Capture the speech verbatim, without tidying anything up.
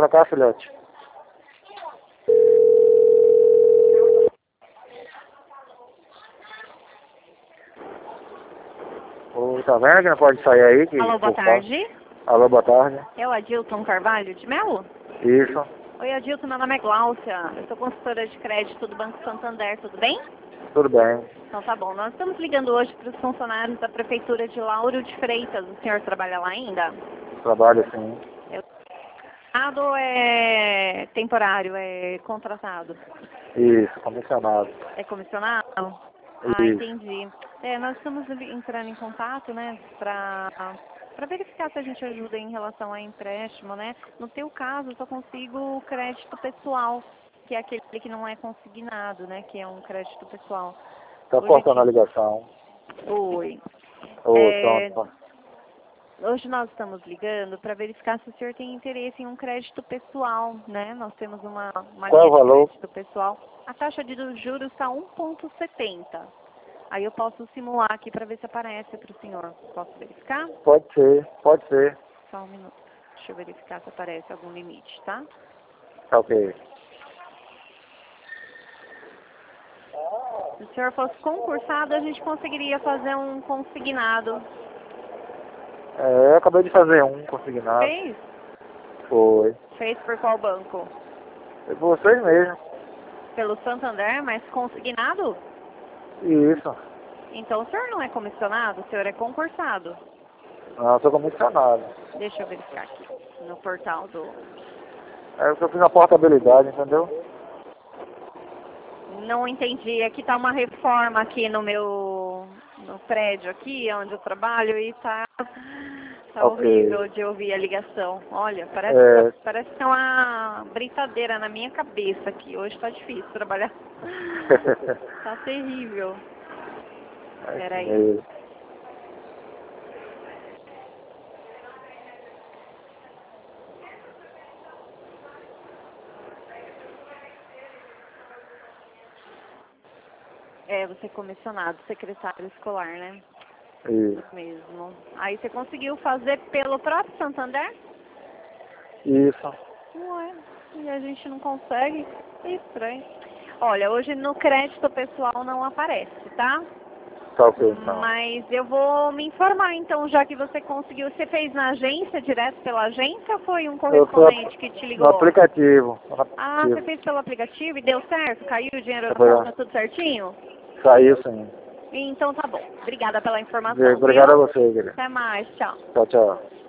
pra cá, filhote. Ô, tá vendo que não pode sair aí? Que Alô, boa tarde. Alô, boa tarde. É o Adilton Carvalho de Melo? Isso. Oi, Adilton, meu nome é Gláucia. Eu sou consultora de crédito do Banco Santander, tudo bem? Tudo bem. Então tá bom. Nós estamos ligando hoje para os funcionários da Prefeitura de Lauro de Freitas. O senhor trabalha lá ainda? Trabalho sim. É contratado ou é temporário? É contratado? Isso, comissionado. É comissionado? Ah, Isso. entendi. É, nós estamos entrando em contato, né, para para verificar se a gente ajuda em relação a empréstimo, né? No teu caso, eu só consigo crédito pessoal, que é aquele que não é consignado, né, que é um crédito pessoal. Tá Hoje cortando a aqui... ligação. Oi. Ô, É... pronto. Hoje nós estamos ligando para verificar se o senhor tem interesse em um crédito pessoal, né? Nós temos uma, uma Qual é linha o de valor? crédito pessoal. A taxa de juros está um vírgula setenta. Aí eu posso simular aqui para ver se aparece para o senhor. Posso verificar? Pode ser, pode ser. Só um minuto. Deixa eu verificar se aparece algum limite, tá? Tá ok. Se o senhor fosse concursado, a gente conseguiria fazer um consignado. É, eu acabei de fazer um consignado. Fez? Foi. Fez por qual banco? Foi por vocês mesmo. Pelo Santander, mas consignado? Isso. Então o senhor não é comissionado, o senhor é concursado. Não, eu sou comissionado. Deixa eu verificar aqui no portal do... É porque eu fiz a portabilidade, entendeu? Não entendi, aqui tá uma reforma aqui no meu... no prédio aqui, onde eu trabalho, e tá... tá Ok. horrível de ouvir a ligação. Olha, parece, É. parece que tem uma britadeira na minha cabeça aqui. Hoje tá difícil trabalhar. Tá terrível. Peraí. É. É, você é comissionado, secretário escolar, né? Isso. Isso mesmo. Aí você conseguiu fazer pelo próprio Santander? Isso. Ué, e a gente não consegue? É estranho. Olha, hoje no crédito pessoal não aparece, tá? Tá ok, então. Mas eu vou me informar, então, já que você conseguiu. Você fez na agência, direto pela agência, ou foi um Eu fui correspondente que te no ligou? aplicativo. No Ah, você aplicativo. fez pelo aplicativo e deu certo? Caiu o dinheiro na Foi lá. conta, tudo certinho? Saiu sim. Então tá bom. Obrigada pela informação, Obrigado a viu? você, querido. Até mais, tchau. Tchau, tchau.